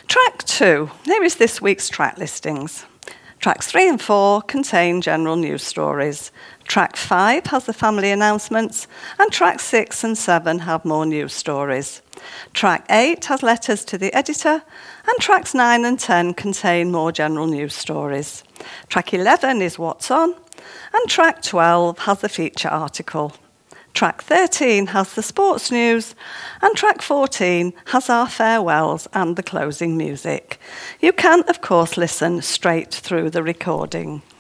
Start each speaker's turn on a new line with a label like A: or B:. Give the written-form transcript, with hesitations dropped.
A: Track 2, here is this week's track listings. Tracks 3 and 4 contain general news stories. Track 5 has the family announcements, and tracks 6 and 7 have more news stories. Track 8 has letters to the editor, and tracks 9 and 10 contain more general news stories. Track 11 is What's On, and track 12 has the feature article. Track 13 has the sports news, and track 14 has our farewells and the closing music. You can, of course, listen straight through the recording.